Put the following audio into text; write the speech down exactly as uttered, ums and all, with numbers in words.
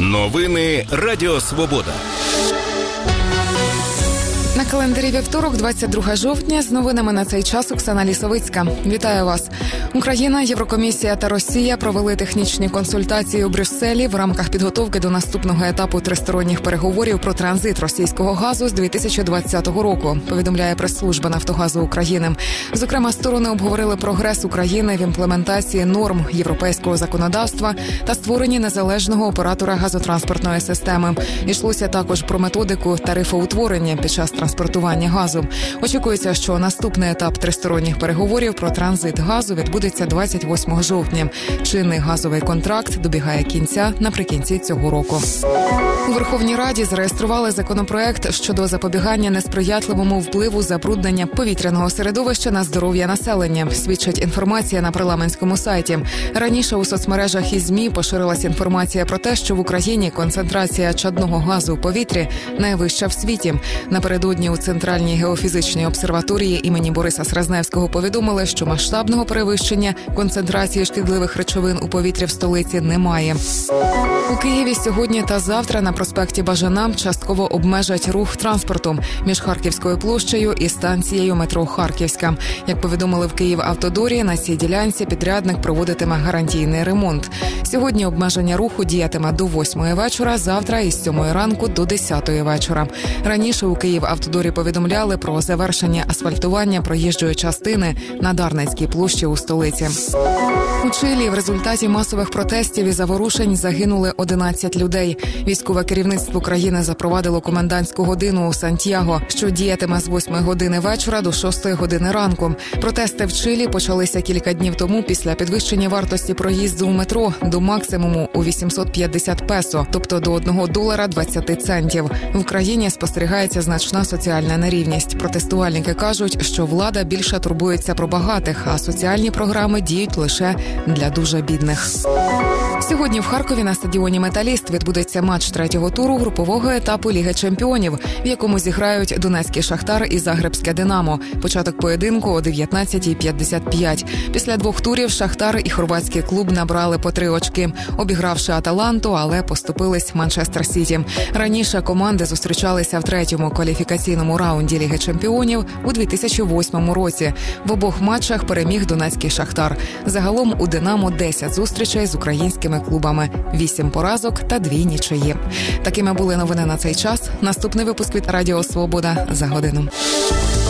Новини Радіо Свобода. На календарі вівторок, двадцять друге жовтня, з новинами на цей час Оксана Лісовицька. Вітаю вас. Україна, Єврокомісія та Росія провели технічні консультації у Брюсселі в рамках підготовки до наступного етапу тристоронніх переговорів про транзит російського газу з дві тисячі двадцятого року, повідомляє прес-служба Нафтогазу України. Зокрема, сторони обговорили прогрес України в імплементації норм європейського законодавства та створенні незалежного оператора газотранспортної системи. Йшлося також про методику тарифоутворення під час транспортування газу. Очікується, що наступний етап тристоронніх переговорів про транзит газу відбудеться двадцять восьмого жовтня. Чинний газовий контракт добігає кінця наприкінці цього року. У Верховній Раді зареєстрували законопроект щодо запобігання несприятливому впливу забруднення повітряного середовища на здоров'я населення, свідчить інформація на парламентському сайті. Раніше у соцмережах і ЗМІ поширилась інформація про те, що в Україні концентрація чадного газу у повітрі найвища в світі. Напередодні у Центральній геофізичній обсерваторії імені Бориса Сразневського повідомили, що масштабного перевищення концентрації шкідливих речовин у повітрі в столиці немає. У Києві сьогодні та завтра на проспекті Бажана частково обмежать рух транспорту між Харківською площею і станцією метро Харківська. Як повідомили в Київавтодорі, на цій ділянці підрядник проводитиме гарантійний ремонт. Сьогодні обмеження руху діятиме до восьмої вечора, завтра із сьомої ранку до десятої вечора. Раніше у Київавтодорі повідомляли про завершення асфальтування проїжджої частини на Дарницькій площі у столиці. У Чилі в результаті масових протестів і заворушень загинули одинадцять людей. Військове керівництво країни запровадило комендантську годину у Сантьяго, що діятиме з восьмої години вечора до шостої години ранку. Протести в Чилі почалися кілька днів тому після підвищення вартості проїзду у метро до максимуму у вісімсот п'ятдесят песо, тобто до одного долара двадцять центів. В країні спостерігається значна соціальна нерівність. Протестувальники кажуть, що влада більше турбується про багатих, а соціальні програми діють лише для дуже бідних. Сьогодні в Харкові на стадіоні «Металіст» відбудеться матч третього туру групового етапу Ліги чемпіонів, в якому зіграють Донецький «Шахтар» і Загребське «Динамо». Початок поєдинку о дев'ятнадцятій п'ятдесят п'ять. Після двох турів «Шахтар» і хорватський клуб набрали по три очки, обігравши «Аталанту», але поступились «Манчестер Сіті». Раніше команди зустрічалися в третьому кваліфікаційному раунді Ліги чемпіонів у дві тисячі восьмому році. В обох матчах переміг Донецький «Шахтар». Загалом у «Динамо» десять зустрічей з українськими клубами, вісім поразок та дві нічиї. Такими були новини на цей час. Наступний випуск від Радіо Свобода за годину.